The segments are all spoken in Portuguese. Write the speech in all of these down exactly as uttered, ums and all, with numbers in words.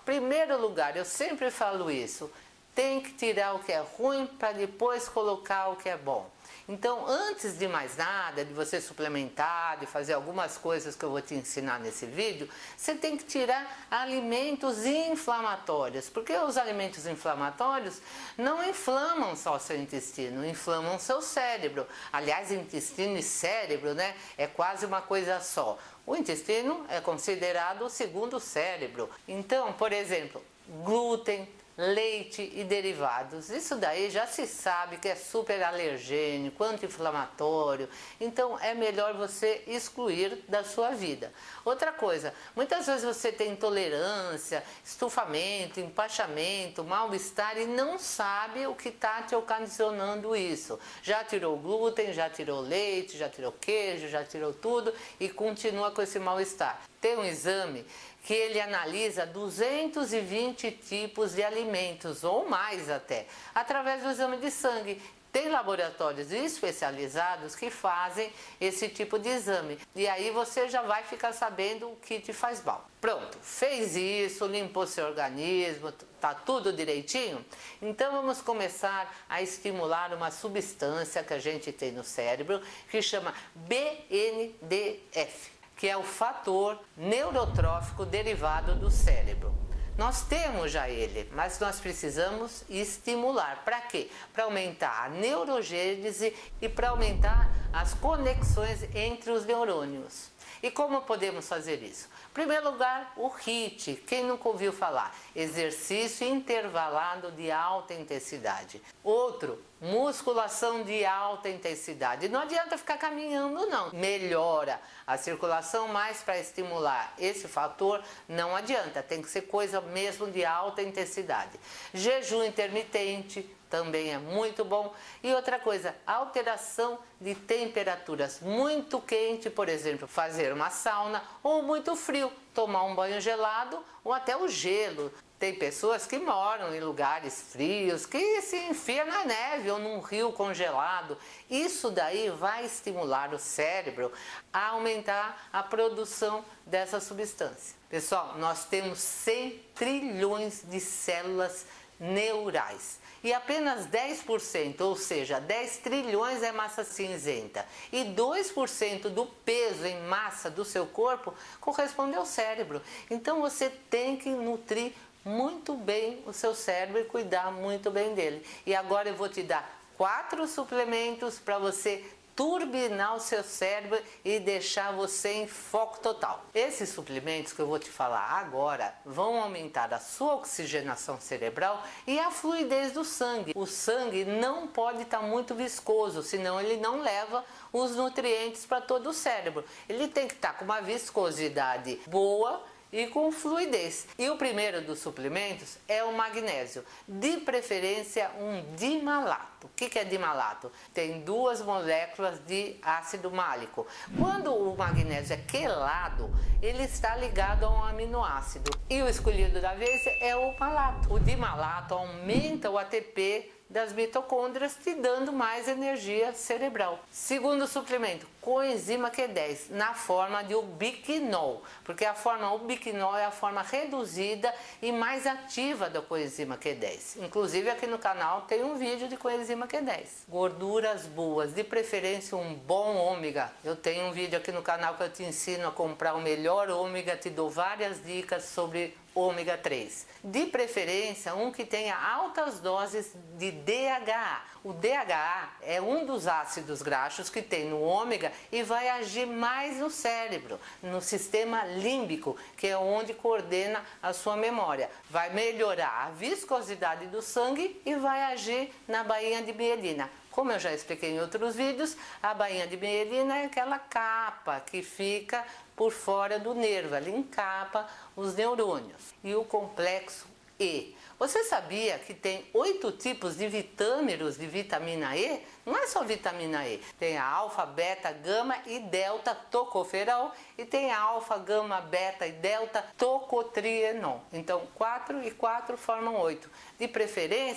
primeiro lugar, eu sempre falo isso, tem que tirar o que é ruim para depois colocar o que é bom. Então, antes de mais nada, de você suplementar, de fazer algumas coisas que eu vou te ensinar nesse vídeo, você tem que tirar alimentos inflamatórios, porque os alimentos inflamatórios não inflamam só o seu intestino, inflamam o seu cérebro. Aliás, intestino e cérebro, né, é quase uma coisa só. O intestino é considerado o segundo cérebro. Então, por exemplo, glúten, leite e derivados, isso daí já se sabe que é super alergênico, anti-inflamatório, então é melhor você excluir da sua vida. Outra coisa, muitas vezes você tem intolerância, estufamento, empachamento, mal-estar e não sabe o que está te ocasionando isso. Já tirou glúten, já tirou leite, já tirou queijo, já tirou tudo e continua com esse mal-estar. Tem um exame que ele analisa duzentos e vinte tipos de alimentos, ou mais até, através do exame de sangue. Tem laboratórios especializados que fazem esse tipo de exame. E aí você já vai ficar sabendo o que te faz mal. Pronto, fez isso, limpou seu organismo, tá tudo direitinho? Então vamos começar a estimular uma substância que a gente tem no cérebro, que chama B N D F. Que é o fator neurotrófico derivado do cérebro. Nós temos já ele, mas nós precisamos estimular. Para quê? Para aumentar a neurogênese e para aumentar as conexões entre os neurônios. E como podemos fazer isso? Em primeiro lugar, o R I T. Quem nunca ouviu falar? Exercício intervalado de alta intensidade. Outro, musculação de alta intensidade. Não adianta ficar caminhando, não. Melhora a circulação, mas para estimular esse fator não adianta. Tem que ser coisa mesmo de alta intensidade. Jejum intermitente também é muito bom. E outra coisa, alteração de temperaturas. Muito quente, por exemplo, fazer uma sauna, ou muito frio, tomar um banho gelado ou até o gelo. Tem pessoas que moram em lugares frios, que se enfia na neve ou num rio congelado. Isso daí vai estimular o cérebro a aumentar a produção dessa substância. Pessoal, nós temos cem trilhões de células neurais. E apenas dez por cento, ou seja, dez trilhões é massa cinzenta. E dois por cento do peso em massa do seu corpo corresponde ao cérebro. Então você tem que nutrir muito bem o seu cérebro e cuidar muito bem dele. E agora eu vou te dar quatro suplementos para você turbinar o seu cérebro e deixar você em foco total. Esses suplementos que eu vou te falar agora vão aumentar a sua oxigenação cerebral e a fluidez do sangue. O sangue não pode estar muito viscoso, senão ele não leva os nutrientes para todo o cérebro. Ele tem que estar com uma viscosidade boa e com fluidez. E o primeiro dos suplementos é o magnésio, de preferência um dimalato. O que é dimalato? Tem duas moléculas de ácido málico. Quando o magnésio é quelado, ele está ligado a um aminoácido. E o escolhido da vez é o malato. O dimalato aumenta o A T P das mitocôndrias, te dando mais energia cerebral. Segundo suplemento, coenzima Q dez, na forma de ubiquinol, porque a forma ubiquinol é a forma reduzida e mais ativa da coenzima Q dez. Inclusive aqui no canal tem um vídeo de coenzima Q dez. Gorduras boas, de preferência um bom ômega. Eu tenho um vídeo aqui no canal que eu te ensino a comprar o melhor ômega, te dou várias dicas sobre ômega três. De preferência um que tenha altas doses de D H A. O D H A é um dos ácidos graxos que tem no ômega e vai agir mais no cérebro, no sistema límbico, que é onde coordena a sua memória. Vai melhorar a viscosidade do sangue e vai agir na bainha de mielina. Como eu já expliquei em outros vídeos, a bainha de mielina é aquela capa que fica por fora do nervo, ela encapa os neurônios. E o complexo E. Você sabia que tem oito tipos de vitâminos de vitamina E? Não é só vitamina E. Tem a alfa, beta, gama e delta tocoferol e tem a alfa, gama, beta e delta tocotrienol. Então quatro e quatro formam oito. De preferência,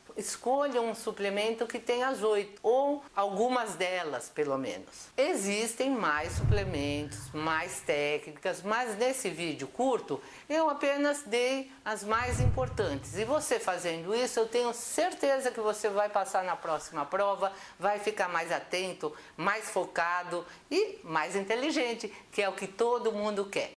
escolha um suplemento que tenha as oito, ou algumas delas, pelo menos. Existem mais suplementos, mais técnicas, mas nesse vídeo curto eu apenas dei as mais importantes. E você fazendo isso, eu tenho certeza que você vai passar na próxima prova, vai ficar mais atento, mais focado e mais inteligente, que é o que todo mundo quer.